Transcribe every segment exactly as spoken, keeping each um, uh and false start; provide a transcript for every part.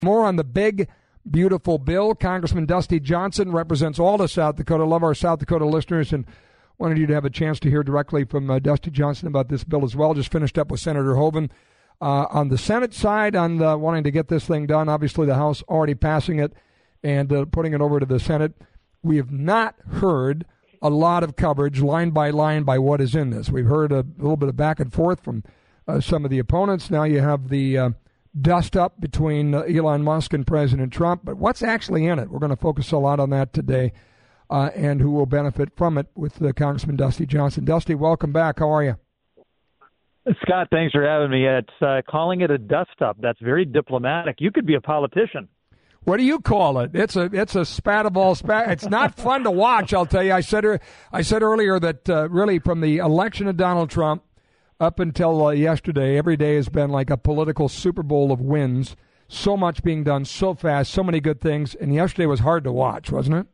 More on the big, beautiful bill. Congressman Dusty Johnson represents all of South Dakota. Love our South Dakota listeners, and wanted you to have a chance to hear directly from uh, Dusty Johnson about this bill as well. Just finished up with Senator Hoeven. Uh, on the Senate side, on the, wanting to get this thing done, obviously the House already passing it and uh, putting it over to the Senate. We have not heard a lot of coverage line by line by what is in this. We've heard a little bit of back and forth from uh, some of the opponents. Now you have the uh, dust up between uh, Elon Musk and President Trump. But what's actually in it? We're going to focus a lot on that today uh, and who will benefit from it with uh, Congressman Dusty Johnson. Dusty, welcome back. How are you? Scott, thanks for having me. It's uh, calling it a dust-up. That's very diplomatic. You could be a politician. What do you call it? It's a it's a spat of all spat. It's not fun to watch, I'll tell you. I said I said earlier that uh, really from the election of Donald Trump up until uh, yesterday, every day has been like a political Super Bowl of wins. So much being done so fast, so many good things. And yesterday was hard to watch, wasn't it?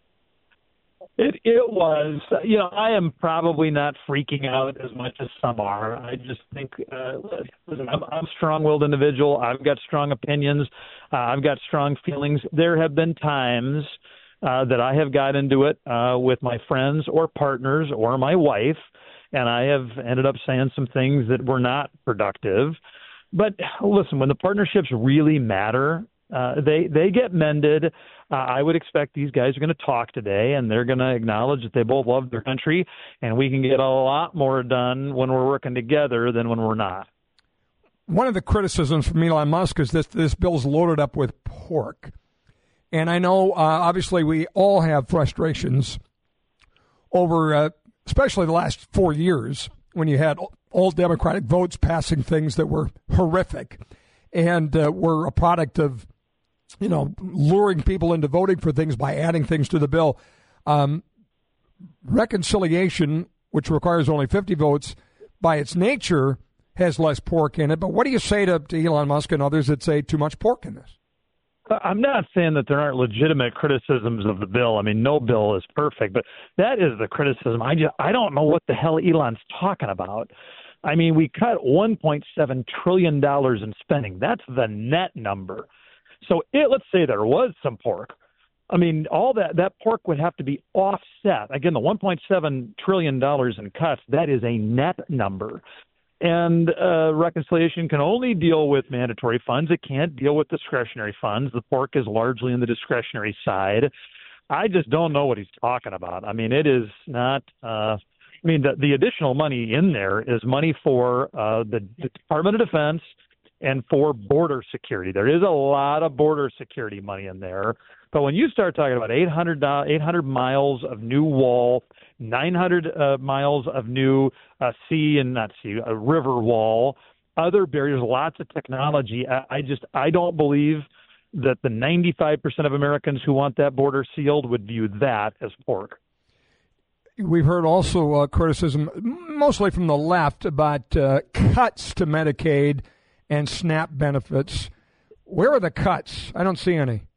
It it was. You know, I am probably not freaking out as much as some are. I just think, uh, listen, I'm, I'm a strong-willed individual. I've got strong opinions. Uh, I've got strong feelings. There have been times uh, that I have got into it uh, with my friends or partners or my wife, and I have ended up saying some things that were not productive. But listen, when the partnerships really matter, uh, they they get mended. Uh, I would expect these guys are going to talk today, and they're going to acknowledge that they both love their country, and we can get a lot more done when we're working together than when we're not. One of the criticisms from Elon Musk is this this bill's loaded up with pork. And I know, uh, obviously, we all have frustrations over, uh, especially the last four years, when you had all Democratic votes passing things that were horrific and uh, were a product of, you know, luring people into voting for things by adding things to the bill. Um, reconciliation, which requires only fifty votes, by its nature has less pork in it. But what do you say to, to Elon Musk and others that say too much pork in this? I'm not saying that there aren't legitimate criticisms of the bill. I mean, no bill is perfect, but that is the criticism. I just, I don't know what the hell Elon's talking about. I mean, we cut one point seven trillion dollars in spending. That's the net number. So it, let's say there was some pork. I mean, all that, that pork would have to be offset. Again, the one point seven trillion dollars in cuts, that is a net number. And uh, reconciliation can only deal with mandatory funds. It can't deal with discretionary funds. The pork is largely in the discretionary side. I just don't know what he's talking about. I mean, it is not uh, – I mean, the, the additional money in there is money for uh, the, the Department of Defense and for border security. There is a lot of border security money in there. But when you start talking about eight hundred, eight hundred miles of new wall, nine hundred uh, miles of new uh, sea and not sea, a river wall, other barriers, lots of technology, I, I just I don't believe that the ninety-five percent of Americans who want that border sealed would view that as pork. We've heard also uh, criticism, mostly from the left, about uh, cuts to Medicaid and SNAP benefits. Where are the cuts? I don't see any.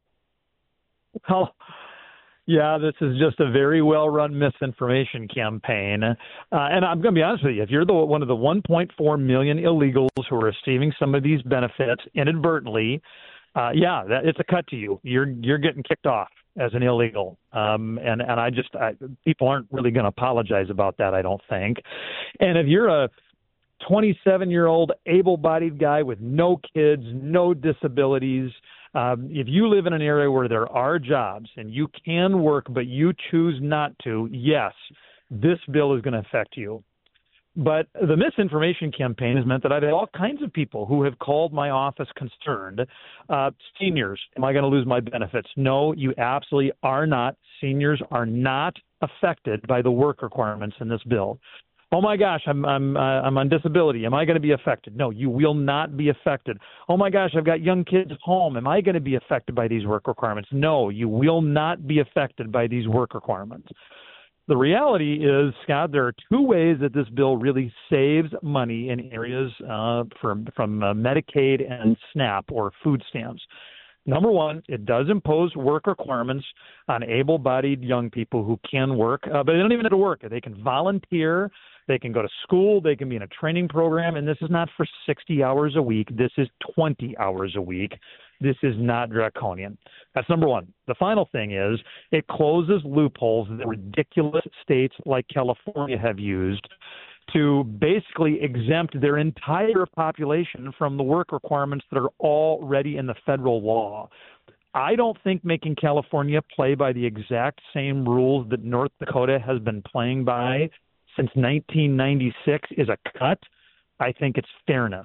Well, yeah, this is just a very well-run misinformation campaign. Uh, and I'm going to be honest with you. If you're the, one of the one point four million illegals who are receiving some of these benefits inadvertently, uh, yeah, that, it's a cut to you. You're you're getting kicked off as an illegal. Um, and, and I just I, people aren't really going to apologize about that, I don't think. And if you're a twenty-seven-year-old able-bodied guy with no kids, no disabilities, Um, if you live in an area where there are jobs and you can work but you choose not to, yes, this bill is going to affect you. But the misinformation campaign has meant that I've had all kinds of people who have called my office concerned. Uh, seniors, am I going to lose my benefits? No, you absolutely are not. Seniors are not affected by the work requirements in this bill. Oh my gosh, I'm I'm uh, I'm on disability. Am I going to be affected? No, you will not be affected. Oh my gosh, I've got young kids at home. Am I going to be affected by these work requirements? No, you will not be affected by these work requirements. The reality is, Scott, there are two ways that this bill really saves money in areas uh, from from uh, Medicaid and SNAP or food stamps. Number one, it does impose work requirements on able-bodied young people who can work, uh, but they don't even have to work. They can volunteer, they can go to school, they can be in a training program, and this is not for sixty hours a week. This is twenty hours a week. This is not draconian. That's number one. The final thing is it closes loopholes that ridiculous states like California have used to basically exempt their entire population from the work requirements that are already in the federal law. I don't think making California play by the exact same rules that North Dakota has been playing by since nineteen ninety-six is a cut. I think it's fairness.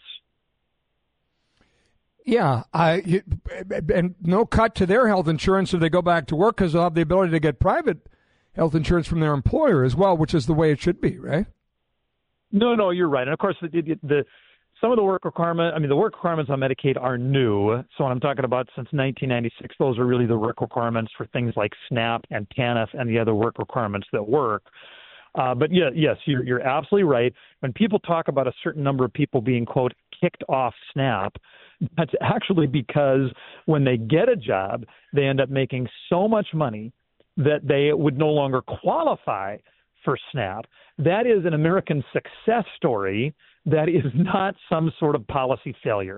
Yeah, I, and no cut to their health insurance if they go back to work because they'll have the ability to get private health insurance from their employer as well, which is the way it should be, right? No, no, you're right. And of course, the, the, the some of the work requirements, I mean, the work requirements on Medicaid are new. So when I'm talking about since nineteen ninety-six, those are really the work requirements for things like SNAP and TANF and the other work requirements that work. Uh, but yeah, yes, you're, you're absolutely right. When people talk about a certain number of people being, quote, kicked off SNAP, that's actually because when they get a job, they end up making so much money that they would no longer qualify for SNAP. That is an American success story. That is not some sort of policy failure.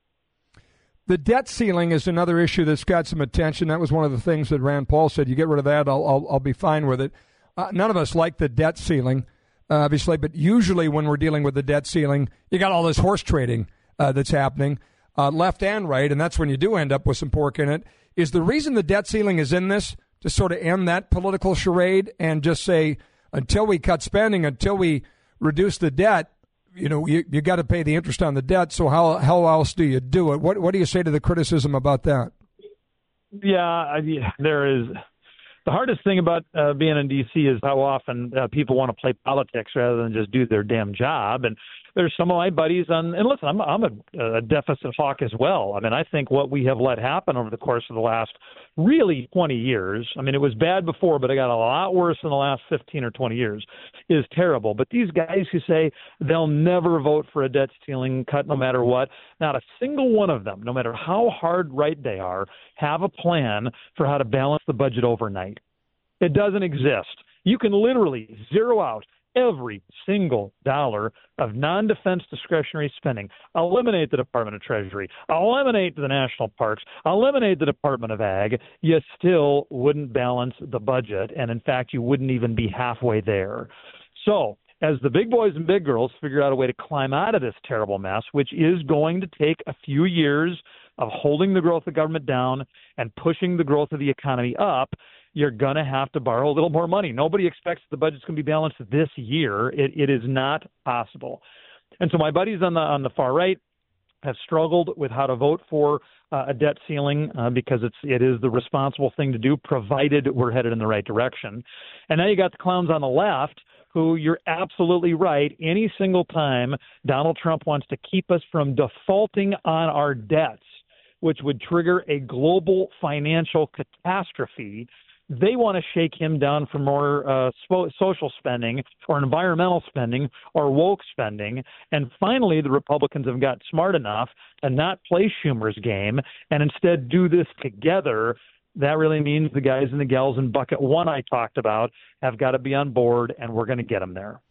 The debt ceiling is another issue that's got some attention. That was one of the things that Rand Paul said. You get rid of that, I'll I'll, I'll be fine with it. Uh, none of us like the debt ceiling, uh, obviously, but usually when we're dealing with the debt ceiling, you got all this horse trading uh, that's happening, uh, left and right, and that's when you do end up with some pork in it. Is the reason the debt ceiling is in this to sort of end that political charade and just say, until we cut spending, until we reduce the debt, you know, you, you got to pay the interest on the debt, so how, how else do you do it? What, what do you say to the criticism about that? Yeah, I mean, there is... The hardest thing about uh, being in D C is how often uh, people want to play politics rather than just do their damn job. And there's some of my buddies on, and listen, I'm, I'm a, a deficit hawk as well. I mean, I think what we have let happen over the course of the last really twenty years, I mean, it was bad before, but it got a lot worse in the last fifteen or twenty years, is terrible. But these guys who say they'll never vote for a debt ceiling cut no matter what, not a single one of them, no matter how hard right they are, have a plan for how to balance the budget overnight. It doesn't exist. You can literally zero out every single dollar of non-defense discretionary spending, eliminate the Department of Treasury, eliminate the national parks, eliminate the Department of Ag, you still wouldn't balance the budget. And in fact, you wouldn't even be halfway there. So as the big boys and big girls figure out a way to climb out of this terrible mess, which is going to take a few years of holding the growth of government down and pushing the growth of the economy up, you're going to have to borrow a little more money. Nobody expects the budget's going to be balanced this year. It, it is not possible. And so my buddies on the on the far right have struggled with how to vote for uh, a debt ceiling uh, because it's it is the responsible thing to do, provided we're headed in the right direction. And now you got the clowns on the left who, you're absolutely right, any single time Donald Trump wants to keep us from defaulting on our debts, which would trigger a global financial catastrophe, they want to shake him down for more uh, social spending or environmental spending or woke spending. And finally, the Republicans have got smart enough to not play Schumer's game and instead do this together. That really means the guys and the gals in bucket one I talked about have got to be on board, and we're going to get them there.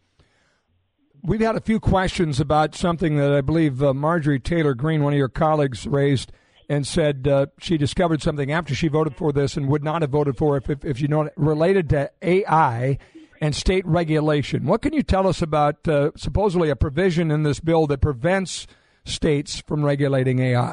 We've had a few questions about something that I believe uh, Marjorie Taylor Greene, one of your colleagues, raised and said uh, she discovered something after she voted for this and would not have voted for it if, if, if you know it, related to A I and state regulation. What can you tell us about uh, supposedly a provision in this bill that prevents states from regulating A I?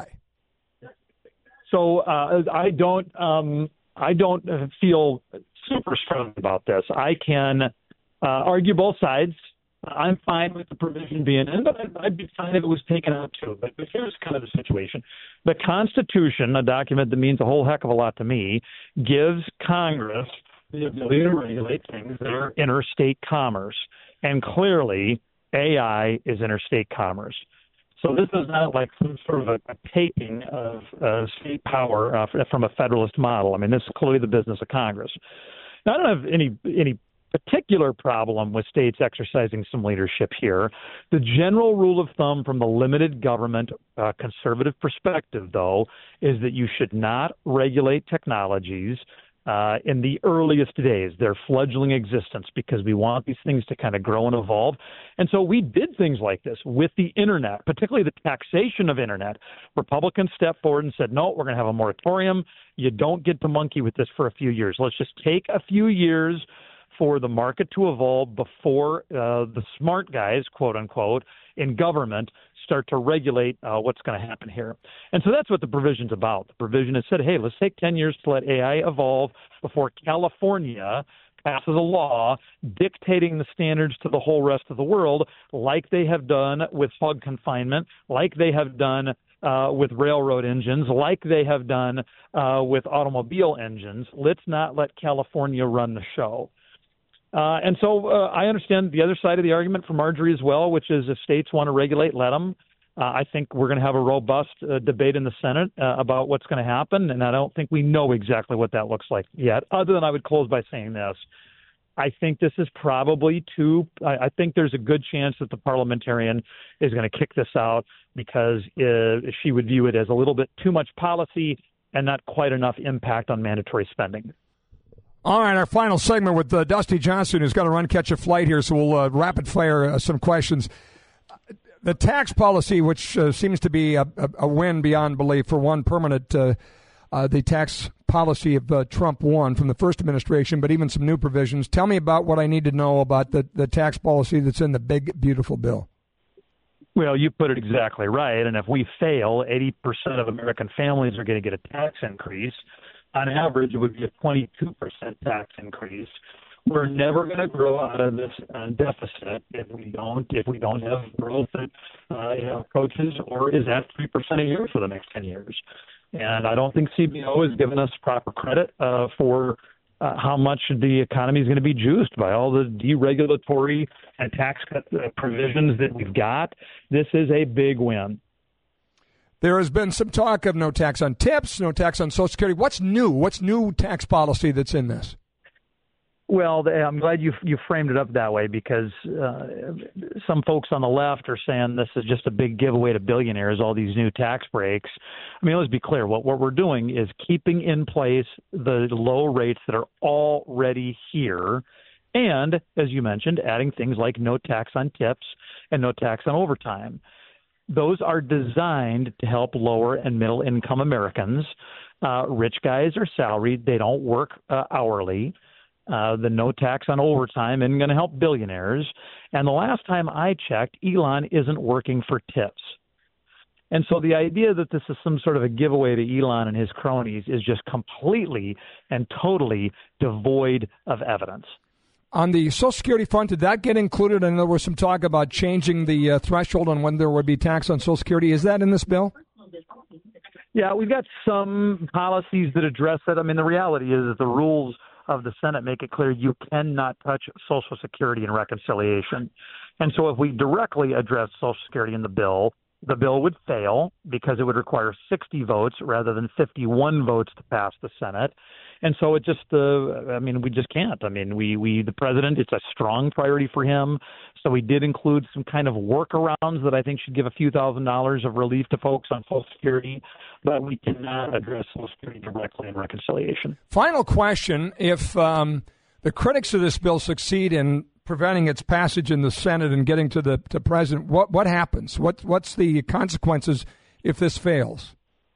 So uh, I don't um, I don't feel super strong about this. I can uh, argue both sides. I'm fine with the provision being in, but I'd, I'd be fine if it was taken out too. But, but here's kind of the situation. The Constitution, a document that means a whole heck of a lot to me, gives Congress the ability to regulate things that are interstate commerce. And clearly, A I is interstate commerce. So this is not like some sort of a, a taking of uh, state power uh, from a federalist model. I mean, this is clearly the business of Congress. Now, I don't have any any particular problem with states exercising some leadership here. The general rule of thumb from the limited government uh, conservative perspective, though, is that you should not regulate technologies Uh, in the earliest days, their fledgling existence, because we want these things to kind of grow and evolve. And so we did things like this with the internet, particularly the taxation of internet. Republicans stepped forward and said, no, we're going to have a moratorium. You don't get to monkey with this for a few years. Let's just take a few years for the market to evolve before uh, the smart guys, quote unquote, in government start to regulate uh, what's going to happen here. And so that's what the provision's about. The provision has said, hey, let's take ten years to let A I evolve before California passes a law dictating the standards to the whole rest of the world, like they have done with hog confinement, like they have done uh, with railroad engines, like they have done uh, with automobile engines. Let's not let California run the show. Uh, and so uh, I understand the other side of the argument from Marjorie as well, which is if states want to regulate, let them. Uh, I think we're going to have a robust uh, debate in the Senate uh, about what's going to happen, and I don't think we know exactly what that looks like yet, other than I would close by saying this. I think this is probably too – I think there's a good chance that the parliamentarian is going to kick this out because uh, she would view it as a little bit too much policy and not quite enough impact on mandatory spending. All right, our final segment with uh, Dusty Johnson, who's got to run catch a flight here, so we'll uh, rapid fire uh, some questions. The tax policy, which uh, seems to be a, a, a win beyond belief for one permanent, uh, uh, the tax policy of uh, Trump one from the first administration, but even some new provisions. Tell me about what I need to know about the, the tax policy that's in the big, beautiful bill. Well, you put it exactly right. And if we fail, eighty percent of American families are going to get a tax increase. On average, it would be a twenty-two percent tax increase. We're never going to grow out of this uh, deficit if we don't if we don't have growth that uh, you know, approaches or is at three percent a year for the next ten years. And I don't think C B O has given us proper credit uh, for uh, how much the economy is going to be juiced by all the deregulatory and tax cut uh, provisions that we've got. This is a big win. There has been some talk of no tax on tips, no tax on Social Security. What's new? What's new tax policy that's in this? Well, I'm glad you you framed it up that way because uh, some folks on the left are saying this is just a big giveaway to billionaires, all these new tax breaks. I mean, let's be clear. What, what we're doing is keeping in place the low rates that are already here and, as you mentioned, adding things like no tax on tips and no tax on overtime. Those are designed to help lower and middle income Americans. Uh, rich guys are salaried. They don't work uh, hourly. Uh, the no tax on overtime isn't going to help billionaires. And the last time I checked, Elon isn't working for tips. And so the idea that this is some sort of a giveaway to Elon and his cronies is just completely and totally devoid of evidence. On the Social Security front, did that get included? And there was some talk about changing the uh, threshold on when there would be tax on Social Security. Is that in this bill? Yeah, we've got some policies that address that. I mean, the reality is that the rules of the Senate make it clear you cannot touch Social Security and reconciliation. And so if we directly address Social Security in the bill, the bill would fail because it would require sixty votes rather than fifty-one votes to pass the Senate. And so it just, uh, I mean, we just can't. I mean, we, we, the president, it's a strong priority for him. So we did include some kind of workarounds that I think should give a few thousand dollars of relief to folks on Social Security, but we cannot address Social Security directly in reconciliation. Final question. If um, the critics of this bill succeed in preventing its passage in the Senate and getting to the to president, what, what happens? What, what's the consequences if this fails?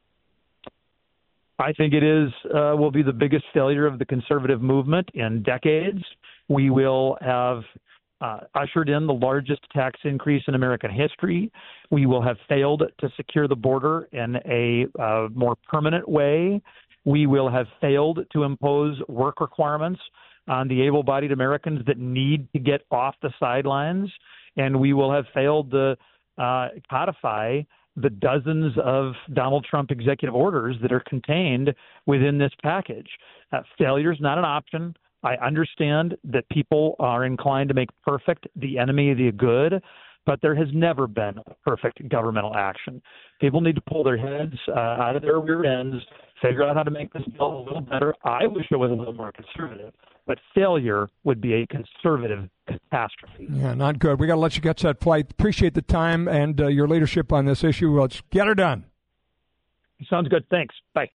I think it is uh, will be the biggest failure of the conservative movement in decades. We will have uh, ushered in the largest tax increase in American history. We will have failed to secure the border in a uh, more permanent way. We will have failed to impose work requirements on the able-bodied Americans that need to get off the sidelines. And we will have failed to uh, codify the dozens of Donald Trump executive orders that are contained within this package. Uh, failure is not an option. I understand that people are inclined to make perfect the enemy of the good, but there has never been a perfect governmental action. People need to pull their heads uh, out of their rear ends, figure out how to make this bill a little better. I wish it was a little more conservative, but failure would be a conservative catastrophe. Yeah, not good. We got to let you get to that flight. Appreciate the time and uh, your leadership on this issue. Let's get her done. Sounds good. Thanks. Bye.